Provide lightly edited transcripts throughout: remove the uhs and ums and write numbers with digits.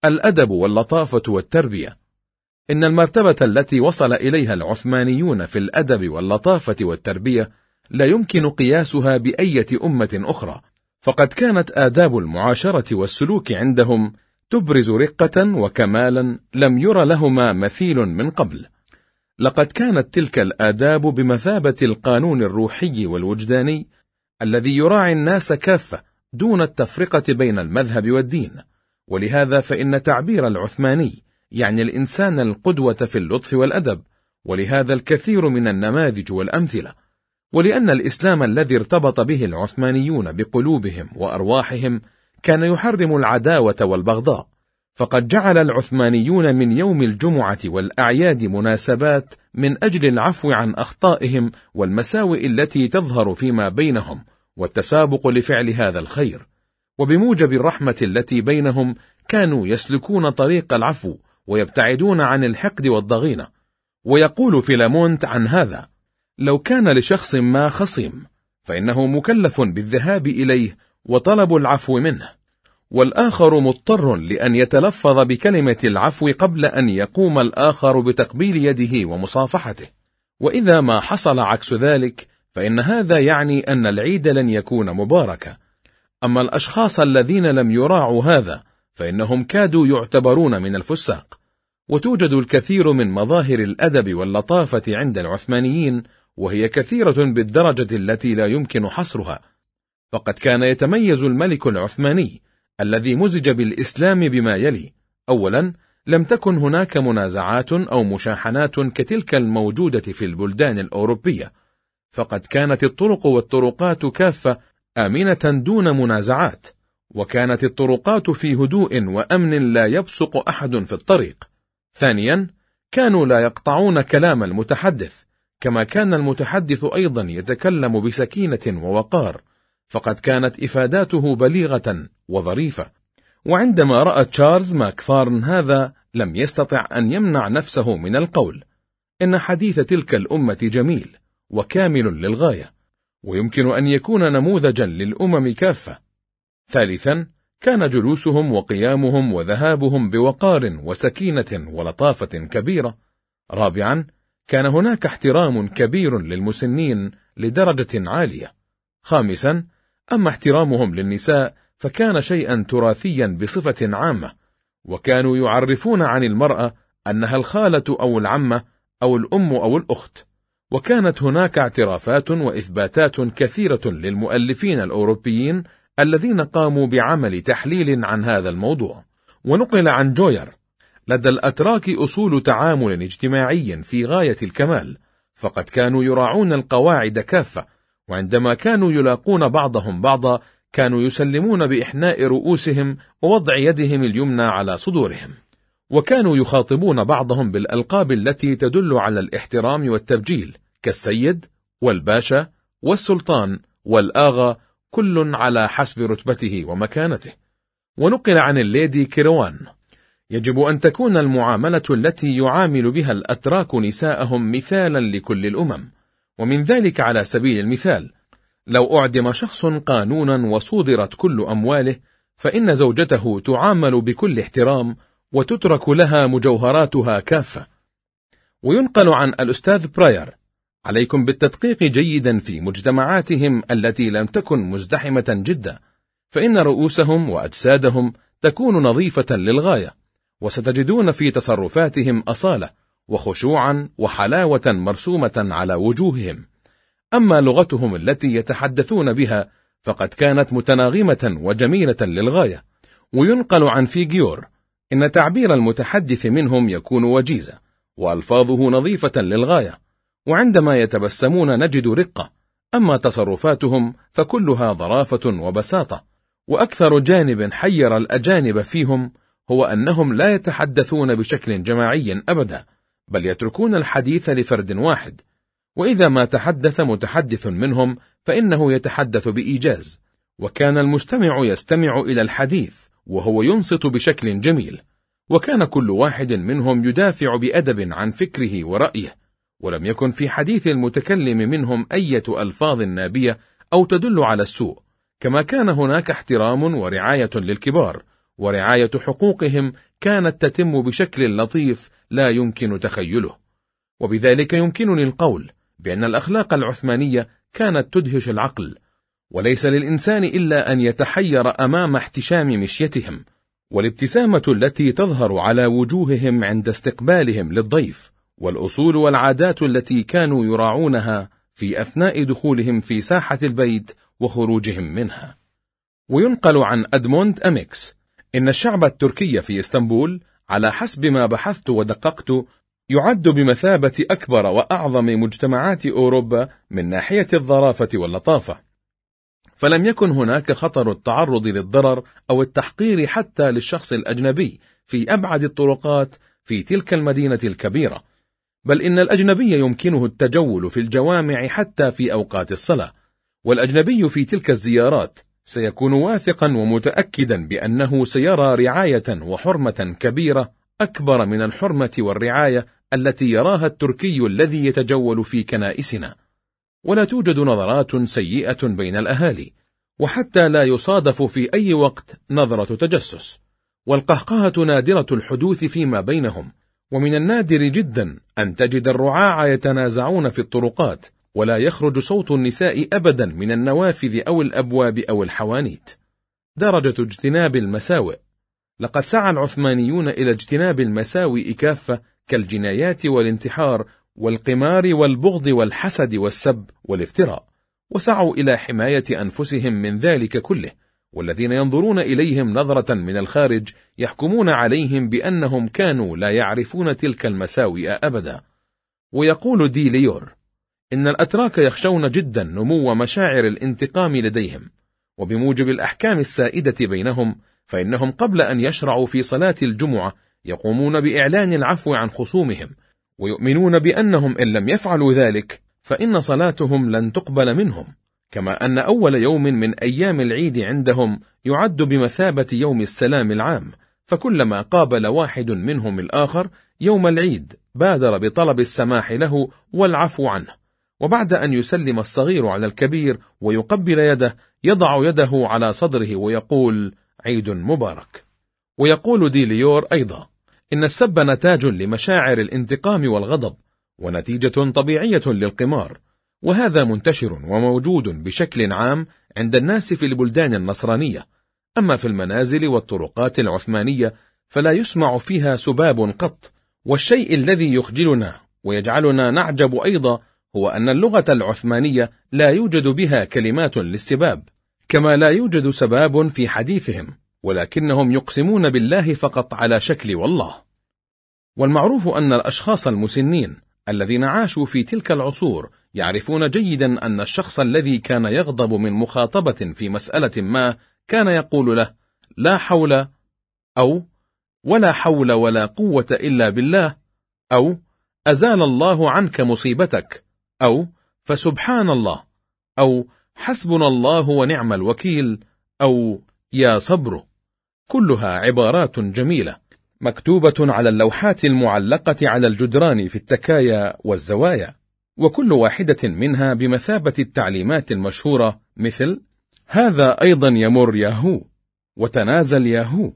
الأدب واللطافة والتربية. إن المرتبة التي وصل إليها العثمانيون في الأدب واللطافة والتربية لا يمكن قياسها بأية أمة أخرى، فقد كانت آداب المعاشرة والسلوك عندهم تبرز رقة وكمالا لم ير لهما مثيل من قبل. لقد كانت تلك الآداب بمثابة القانون الروحي والوجداني الذي يراعي الناس كافة دون التفرقة بين المذهب والدين، ولهذا فإن تعبير العثماني يعني الإنسان القدوة في اللطف والأدب، ولهذا الكثير من النماذج والأمثلة. ولأن الإسلام الذي ارتبط به العثمانيون بقلوبهم وأرواحهم كان يحرم العداوة والبغضاء، فقد جعل العثمانيون من يوم الجمعة والأعياد مناسبات من أجل العفو عن أخطائهم والمساوئ التي تظهر فيما بينهم والتسابق لفعل هذا الخير. وبموجب الرحمة التي بينهم كانوا يسلكون طريق العفو ويبتعدون عن الحقد والضغينة. ويقول فيلامونت عن هذا: لو كان لشخص ما خصيم فإنه مكلف بالذهاب إليه وطلب العفو منه، والآخر مضطر لأن يتلفظ بكلمة العفو قبل أن يقوم الآخر بتقبيل يده ومصافحته. وإذا ما حصل عكس ذلك فإن هذا يعني أن العيد لن يكون مباركا. أما الأشخاص الذين لم يراعوا هذا فإنهم كادوا يعتبرون من الفساق. وتوجد الكثير من مظاهر الأدب واللطافة عند العثمانيين، وهي كثيرة بالدرجة التي لا يمكن حصرها. فقد كان يتميز الملك العثماني الذي مزج بالإسلام بما يلي: أولا، لم تكن هناك منازعات أو مشاحنات كتلك الموجودة في البلدان الأوروبية، فقد كانت الطرق والطرقات كافة آمنة دون منازعات، وكانت الطرقات في هدوء وأمن لا يبصق أحد في الطريق. ثانيا، كانوا لا يقطعون كلام المتحدث، كما كان المتحدث أيضا يتكلم بسكينة ووقار، فقد كانت إفاداته بليغة وظريفة. وعندما رأى تشارلز ماكفارن هذا لم يستطع أن يمنع نفسه من القول: إن حديث تلك الأمة جميل وكامل للغاية، ويمكن أن يكون نموذجا للأمم كافة. ثالثا، كان جلوسهم وقيامهم وذهابهم بوقار وسكينة ولطافة كبيرة. رابعا، كان هناك احترام كبير للمسنين لدرجة عالية. خامسا، أما احترامهم للنساء فكان شيئا تراثيا بصفة عامة، وكانوا يعرفون عن المرأة أنها الخالة أو العمة أو الأم أو الأخت. وكانت هناك اعترافات وإثباتات كثيرة للمؤلفين الأوروبيين الذين قاموا بعمل تحليل عن هذا الموضوع. ونقل عن جوير: لدى الأتراك أصول تعامل اجتماعي في غاية الكمال، فقد كانوا يراعون القواعد كافة، وعندما كانوا يلاقون بعضهم بعضا كانوا يسلمون بإحناء رؤوسهم ووضع يدهم اليمنى على صدورهم، وكانوا يخاطبون بعضهم بالألقاب التي تدل على الاحترام والتبجيل، كالسيد والباشا والسلطان والآغا، كل على حسب رتبته ومكانته. ونقل عن الليدي كيروان: يجب أن تكون المعاملة التي يعامل بها الأتراك نساءهم مثالا لكل الأمم. ومن ذلك على سبيل المثال، لو أعدم شخص قانونا وصودرت كل أمواله فإن زوجته تعامل بكل احترام وتترك لها مجوهراتها كافة. وينقل عن الأستاذ براير: عليكم بالتدقيق جيدا في مجتمعاتهم التي لم تكن مزدحمة جدا، فإن رؤوسهم وأجسادهم تكون نظيفة للغاية، وستجدون في تصرفاتهم أصالة وخشوعا وحلاوة مرسومة على وجوههم. أما لغتهم التي يتحدثون بها فقد كانت متناغمة وجميلة للغاية. وينقل عن فيجيور: إن تعبير المتحدث منهم يكون وجيزة وألفاظه نظيفة للغاية، وعندما يتبسمون نجد رقة. أما تصرفاتهم فكلها ظرافة وبساطة. وأكثر جانب حير الأجانب فيهم هو أنهم لا يتحدثون بشكل جماعي أبدا، بل يتركون الحديث لفرد واحد، وإذا ما تحدث متحدث منهم فإنه يتحدث بإيجاز، وكان المستمع يستمع إلى الحديث وهو ينصت بشكل جميل، وكان كل واحد منهم يدافع بأدب عن فكره ورأيه، ولم يكن في حديث المتكلم منهم أي ألفاظ نابية أو تدل على السوء. كما كان هناك احترام ورعاية للكبار، ورعاية حقوقهم كانت تتم بشكل لطيف لا يمكن تخيله. وبذلك يمكنني القول بأن الأخلاق العثمانية كانت تدهش العقل، وليس للإنسان إلا أن يتحير أمام احتشام مشيتهم، والابتسامة التي تظهر على وجوههم عند استقبالهم للضيف، والأصول والعادات التي كانوا يراعونها في أثناء دخولهم في ساحة البيت وخروجهم منها. وينقل عن أدموند أميكس إن الشعب التركي في إسطنبول على حسب ما بحثت ودققت يعد بمثابة أكبر وأعظم مجتمعات أوروبا من ناحية الظرافة واللطافة، فلم يكن هناك خطر التعرض للضرر أو التحقير حتى للشخص الأجنبي في أبعد الطرقات في تلك المدينة الكبيرة، بل إن الأجنبي يمكنه التجول في الجوامع حتى في أوقات الصلاة، والأجنبي في تلك الزيارات سيكون واثقا ومتأكدا بأنه سيرى رعاية وحرمة كبيرة أكبر من الحرمة والرعاية التي يراها التركي الذي يتجول في كنائسنا. ولا توجد نظرات سيئة بين الأهالي، وحتى لا يصادف في أي وقت نظرة تجسس، والقهقهة نادرة الحدوث فيما بينهم، ومن النادر جدا أن تجد الرعاع يتنازعون في الطرقات، ولا يخرج صوت النساء أبدا من النوافذ أو الأبواب أو الحوانيت. درجة اجتناب المساوئ. لقد سعى العثمانيون إلى اجتناب المساوئ كافة كالجنايات والانتحار والقمار والبغض والحسد والسب والافتراء، وسعوا إلى حماية أنفسهم من ذلك كله، والذين ينظرون إليهم نظرة من الخارج يحكمون عليهم بأنهم كانوا لا يعرفون تلك المساوئ أبدا. ويقول دي ليور إن الأتراك يخشون جدا نمو مشاعر الانتقام لديهم، وبموجب الأحكام السائدة بينهم فإنهم قبل أن يشرعوا في صلاة الجمعة يقومون بإعلان العفو عن خصومهم، ويؤمنون بأنهم إن لم يفعلوا ذلك فإن صلاتهم لن تقبل منهم، كما أن أول يوم من أيام العيد عندهم يعد بمثابة يوم السلام العام، فكلما قابل واحد منهم الآخر يوم العيد بادر بطلب السماح له والعفو عنه، وبعد أن يسلم الصغير على الكبير ويقبل يده يضع يده على صدره ويقول عيد مبارك. ويقول دي ليور أيضا إن السب نتاج لمشاعر الانتقام والغضب، ونتيجة طبيعية للقمار، وهذا منتشر وموجود بشكل عام عند الناس في البلدان النصرانية. أما في المنازل والطرقات العثمانية فلا يسمع فيها سباب قط، والشيء الذي يخجلنا ويجعلنا نعجب أيضا هو أن اللغة العثمانية لا يوجد بها كلمات للسباب، كما لا يوجد سباب في حديثهم، ولكنهم يقسمون بالله فقط على شكل والله. والمعروف أن الأشخاص المسنين الذين عاشوا في تلك العصور يعرفون جيدا أن الشخص الذي كان يغضب من مخاطبة في مسألة ما كان يقول له لا حول، أو ولا حول ولا قوة إلا بالله، أو أزال الله عنك مصيبتك، أو فسبحان الله، أو حسبنا الله ونعم الوكيل، أو يا صبر. كلها عبارات جميلة مكتوبة على اللوحات المعلقة على الجدران في التكايا والزوايا، وكل واحدة منها بمثابة التعليمات المشهورة مثل هذا أيضا يمر ياهو، وتنازل ياهو،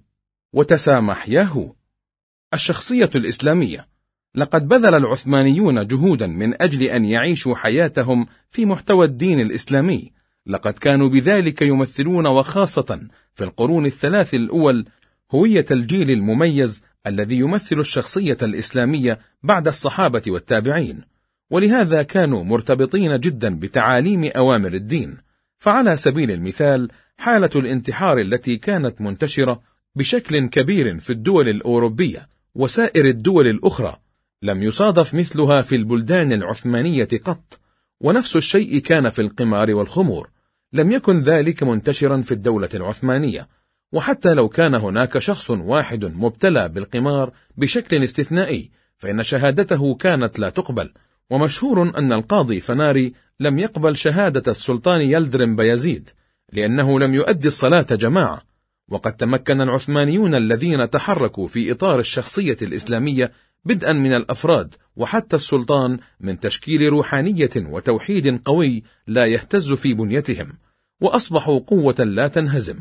وتسامح ياهو. الشخصية الإسلامية. لقد بذل العثمانيون جهودا من أجل أن يعيشوا حياتهم في محتوى الدين الإسلامي، لقد كانوا بذلك يمثلون، وخاصة في القرون الثلاث الأول، هوية الجيل المميز الذي يمثل الشخصية الإسلامية بعد الصحابة والتابعين، ولهذا كانوا مرتبطين جدا بتعاليم أوامر الدين. فعلى سبيل المثال حالة الانتحار التي كانت منتشرة بشكل كبير في الدول الأوروبية وسائر الدول الأخرى لم يصادف مثلها في البلدان العثمانية قط، ونفس الشيء كان في القمار والخمور، لم يكن ذلك منتشرا في الدولة العثمانية، وحتى لو كان هناك شخص واحد مبتلى بالقمار بشكل استثنائي فإن شهادته كانت لا تقبل. ومشهور أن القاضي فناري لم يقبل شهادة السلطان يلدرم بايزيد لأنه لم يؤدي الصلاة جماعة. وقد تمكن العثمانيون الذين تحركوا في إطار الشخصية الإسلامية بدءا من الأفراد وحتى السلطان من تشكيل روحانية وتوحيد قوي لا يهتز في بنيتهم، وأصبحوا قوة لا تنهزم.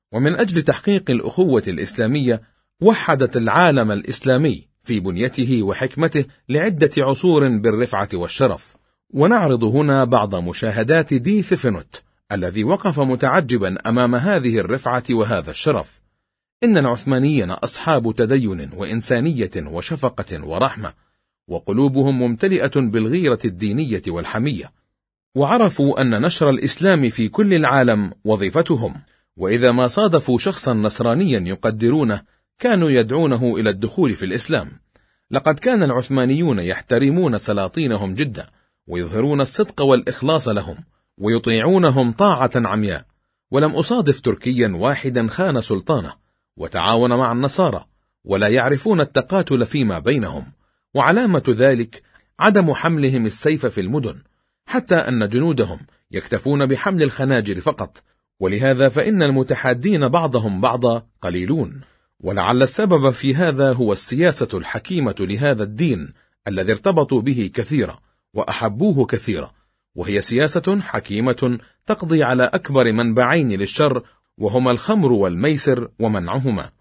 ومن أجل تحقيق الأخوة الإسلامية وحدت العالم الإسلامي في بنيته وحكمته لعدة عصور بالرفعة والشرف. ونعرض هنا بعض مشاهدات دي ثيفنوت الذي وقف متعجبا أمام هذه الرفعة وهذا الشرف. إن العثمانيين أصحاب تدين وإنسانية وشفقة ورحمة، وقلوبهم ممتلئة بالغيرة الدينية والحمية، وعرفوا أن نشر الإسلام في كل العالم وظيفتهم، وإذا ما صادفوا شخصا نصرانيا يقدرونه كانوا يدعونه إلى الدخول في الإسلام. لقد كان العثمانيون يحترمون سلاطينهم جدا، ويظهرون الصدق والإخلاص لهم، ويطيعونهم طاعة عمياء. ولم أصادف تركيا واحدا خان سلطانه وتعاون مع النصارى، ولا يعرفون التقاتل فيما بينهم. وعلامة ذلك عدم حملهم السيف في المدن، حتى أن جنودهم يكتفون بحمل الخناجر فقط. ولهذا فإن المتحادين بعضهم بعضا قليلون. ولعل السبب في هذا هو السياسة الحكيمة لهذا الدين الذي ارتبطوا به كثيرا وأحبوه كثيرا، وهي سياسة حكيمة تقضي على أكبر منبعين للشر، وهما الخمر والميسر ومنعهما.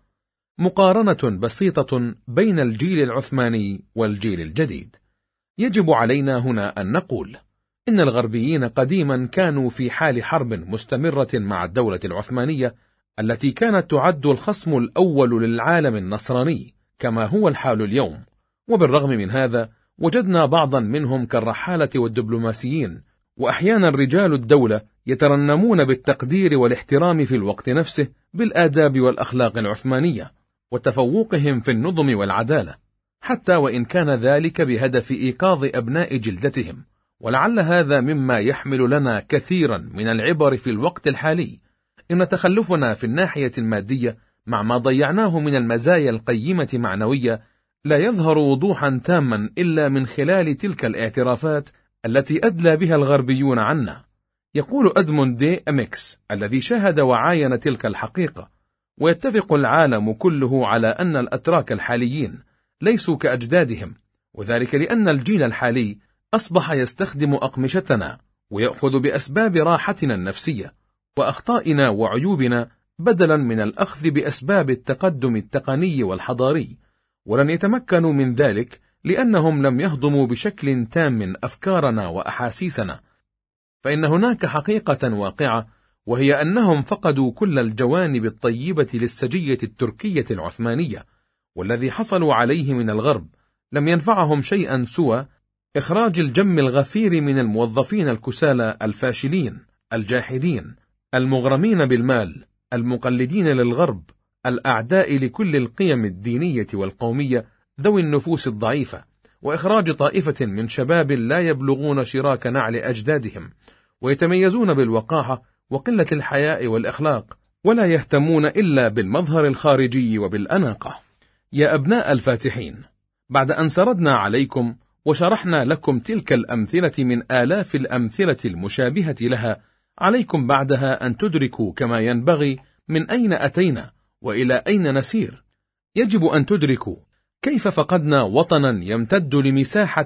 مقارنة بسيطة بين الجيل العثماني والجيل الجديد. يجب علينا هنا أن نقول إن الغربيين قديما كانوا في حال حرب مستمرة مع الدولة العثمانية التي كانت تعد الخصم الأول للعالم النصراني كما هو الحال اليوم. وبالرغم من هذا وجدنا بعضا منهم كالرحالة والدبلوماسيين، وأحيانا رجال الدولة يترنمون بالتقدير والاحترام في الوقت نفسه بالآداب والأخلاق العثمانية وتفوقهم في النظم والعدالة، حتى وإن كان ذلك بهدف إيقاظ أبناء جلدتهم. ولعل هذا مما يحمل لنا كثيرا من العبر في الوقت الحالي، إن تخلفنا في الناحية المادية مع ما ضيعناه من المزايا القيمة معنوية لا يظهر وضوحا تاما إلا من خلال تلك الاعترافات التي أدلى بها الغربيون عنا. يقول أدموند دي أميكس الذي شاهد وعاين تلك الحقيقة: ويتفق العالم كله على أن الأتراك الحاليين ليسوا كأجدادهم، وذلك لأن الجيل الحالي أصبح يستخدم أقمشتنا ويأخذ بأسباب راحتنا النفسية وأخطائنا وعيوبنا بدلا من الأخذ بأسباب التقدم التقني والحضاري، ولن يتمكنوا من ذلك لأنهم لم يهضموا بشكل تام أفكارنا وأحاسيسنا. فإن هناك حقيقة واقعة، وهي أنهم فقدوا كل الجوانب الطيبة للسجية التركية العثمانية، والذي حصلوا عليه من الغرب لم ينفعهم شيئا سوى إخراج الجم الغفير من الموظفين الكسالى الفاشلين الجاحدين المغرمين بالمال المقلدين للغرب الأعداء لكل القيم الدينية والقومية ذوي النفوس الضعيفة، وإخراج طائفة من شباب لا يبلغون شراك نعل أجدادهم، ويتميزون بالوقاحة وقلة الحياء والإخلاق، ولا يهتمون إلا بالمظهر الخارجي وبالأناقة. يا أبناء الفاتحين، بعد أن سردنا عليكم وشرحنا لكم تلك الأمثلة من آلاف الأمثلة المشابهة لها، عليكم بعدها أن تدركوا كما ينبغي من أين أتينا وإلى أين نسير. يجب أن تدركوا كيف فقدنا وطنا يمتد لمساحة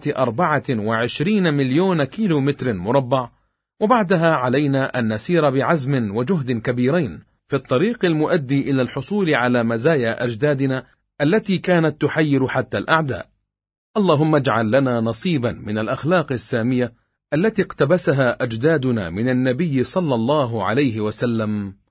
24 مليون كيلومتر مربع، وبعدها علينا أن نسير بعزم وجهد كبيرين في الطريق المؤدي إلى الحصول على مزايا أجدادنا التي كانت تحير حتى الأعداء. اللهم اجعل لنا نصيبا من الأخلاق السامية التي اقتبسها أجدادنا من النبي صلى الله عليه وسلم.